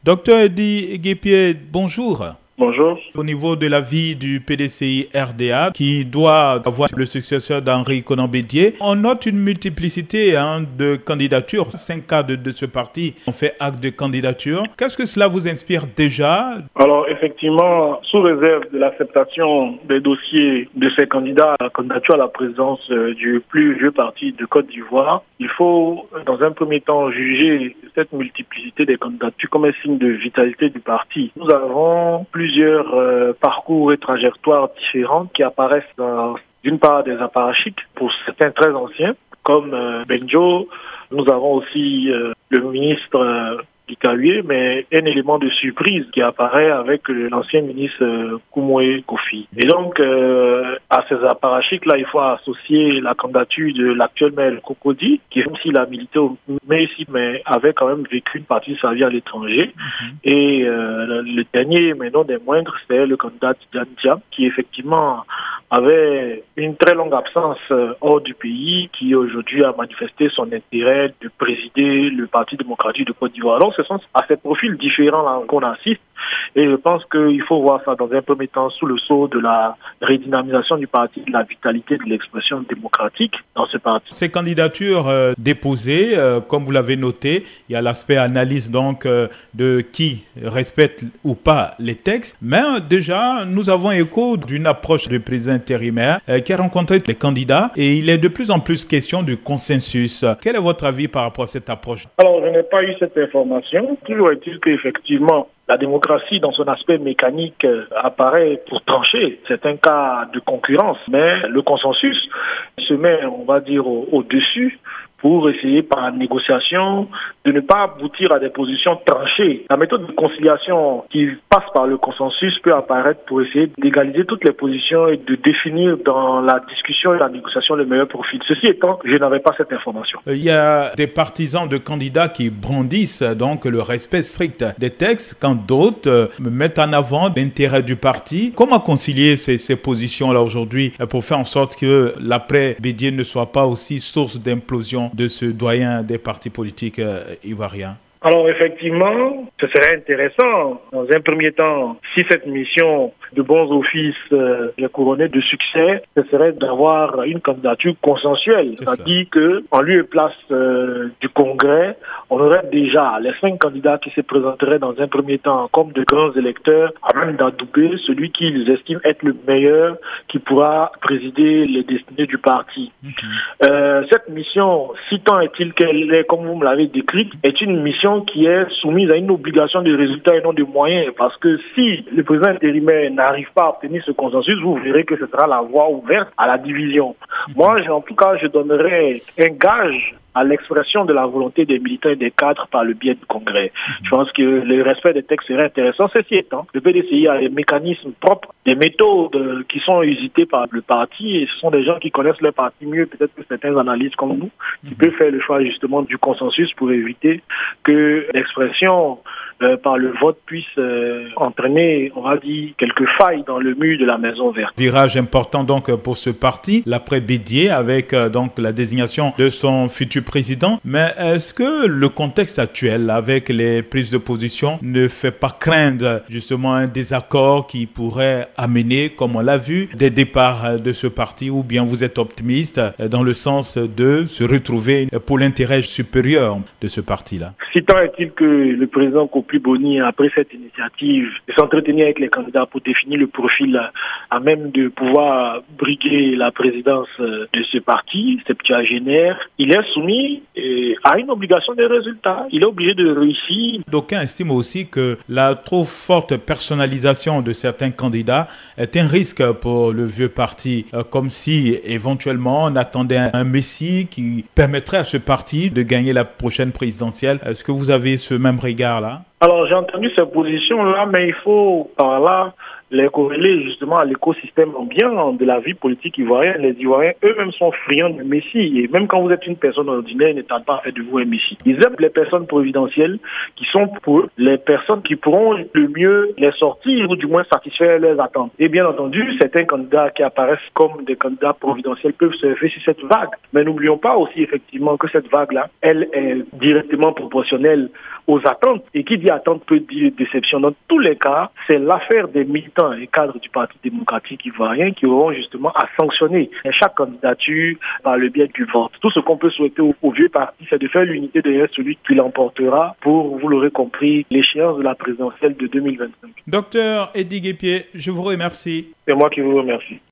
Docteur Eddy Guépierre, bonjour. Bonjour. Au niveau de la vie du PDCI RDA, qui doit avoir le successeur d'Henri Konan Bédié, on note une multiplicité de candidatures. 5 cadres de ce parti ont fait acte de candidature. Qu'est-ce que cela vous inspire déjà? Alors effectivement, sous réserve de l'acceptation des dossiers de ces candidats à la candidature à la présidence du plus vieux parti de Côte d'Ivoire, il faut dans un premier temps juger cette multiplicité des candidatures comme un signe de vitalité du parti. Nous avons plusieurs parcours et trajectoires différentes qui apparaissent d'une part des apparatchiks, pour certains très anciens, comme Benjo. Nous avons aussi le ministre Kikalué, mais un élément de surprise qui apparaît avec l'ancien ministre Koumoé Kofi. Et donc, à ces apparatchiks-là, il faut associer la candidature de l'actuel maire Cocody, qui est aussi la milité mais avait quand même vécu une partie de sa vie à l'étranger. Et le dernier, mais non des moindres, c'est le candidat Tidiane Diam, qui effectivement avait une très longue absence hors du pays, qui aujourd'hui a manifesté son intérêt de présider le Parti démocratique de Côte d'Ivoire. Alors, ce sont à ces profils différents qu'on assiste, et je pense qu'il faut voir ça dans un premier temps sous le sceau de la redynamisation du parti, de la vitalité de l'expression démocratique dans ce parti. Ces candidatures déposées, comme vous l'avez noté, il y a l'aspect analyse donc de qui respecte ou pas les textes, mais déjà nous avons écho d'une approche du président intérimaire qui a rencontré les candidats, et il est de plus en plus question du consensus. Quel est votre avis par rapport à cette approche? Alors, je n'ai pas eu cette information. Toujours est-il qu'effectivement, la démocratie, dans son aspect mécanique, apparaît pour trancher. C'est un cas de concurrence, mais le consensus se met, on va dire, au-dessus pour essayer par négociation de ne pas aboutir à des positions tranchées. La méthode de conciliation qui passe par le consensus peut apparaître pour essayer d'égaliser toutes les positions et de définir dans la discussion et la négociation le meilleur profil. Ceci étant, je n'avais pas cette information. Il y a des partisans de candidats qui brandissent donc le respect strict des textes, quand d'autres mettent en avant l'intérêt du parti. Comment concilier ces positions-là aujourd'hui pour faire en sorte que l'après Bédié ne soit pas aussi source d'implosion de ce doyen des partis politiques ivoiriens? Alors effectivement, ce serait intéressant, dans un premier temps, si cette mission de bons offices est couronnée de succès, ce serait d'avoir une candidature consensuelle. C'est-à-dire qu'en lieu et place du Congrès, on aurait déjà les 5 candidats qui se présenteraient dans un premier temps comme de grands électeurs, à même d'adouber celui qu'ils estiment être le meilleur qui pourra présider les destinées du parti. Cette mission, si tant est-il qu'elle est, comme vous me l'avez décrite, est une mission qui est soumise à une obligation de résultat et non de moyens. Parce que si le président intérimaire n'arrive pas à obtenir ce consensus, vous verrez que ce sera la voie ouverte à la division. Moi, en tout cas, je donnerais un gage à l'expression de la volonté des militants et des cadres par le biais du Congrès. Je pense que le respect des textes serait intéressant. Ceci étant, le PDCI a des mécanismes propres, des méthodes qui sont usitées par le parti, et ce sont des gens qui connaissent leur parti mieux peut-être que certains analystes comme nous, qui peuvent faire le choix justement du consensus pour éviter que l'expression par le vote puisse entraîner, on va dire, quelques failles dans le mur de la Maison Verte. Virage important donc pour ce parti, l'après Bédié, avec donc la désignation de son futur président. Mais est-ce que le contexte actuel, avec les prises de position, ne fait pas craindre justement un désaccord qui pourrait amener, comme on l'a vu, des départs de ce parti, ou bien vous êtes optimiste dans le sens de se retrouver pour l'intérêt supérieur de ce parti-là? Si tant est-il que le président Kofi Boni, après cette initiative, de s'entretenir avec les candidats pour définir le profil à même de pouvoir briguer la présidence de ce parti septuagénaire, il est soumis à une obligation de résultat. Il est obligé de réussir. D'aucuns estiment aussi que la trop forte personnalisation de certains candidats est un risque pour le vieux parti, comme si éventuellement on attendait un messie qui permettrait à ce parti de gagner la prochaine présidentielle. Est-ce que vous avez ce même regard-là? Alors j'ai entendu ces positions-là, mais il faut par là les corréler justement à l'écosystème ambiant de la vie politique ivoirienne. Les Ivoiriens eux-mêmes sont friands de messie. Et même quand vous êtes une personne ordinaire, ils ne tentent pas à faire de vous un messie. Ils aiment les personnes providentielles qui sont pour eux les personnes qui pourront le mieux les sortir ou du moins satisfaire leurs attentes. Et bien entendu, certains candidats qui apparaissent comme des candidats providentiels peuvent surfer sur cette vague. Mais n'oublions pas aussi effectivement que cette vague-là, elle est directement proportionnelle aux attentes. Et qui dit attente peut dire déception. Dans tous les cas, c'est l'affaire des militants et cadres du Parti démocratique ivoirien qui auront justement à sanctionner chaque candidature par le biais du vote. Tout ce qu'on peut souhaiter au vieux parti, c'est de faire l'unité derrière celui qui l'emportera pour, vous l'aurez compris, l'échéance de la présidentielle de 2025. Docteur Eddy Guépié, je vous remercie. C'est moi qui vous remercie.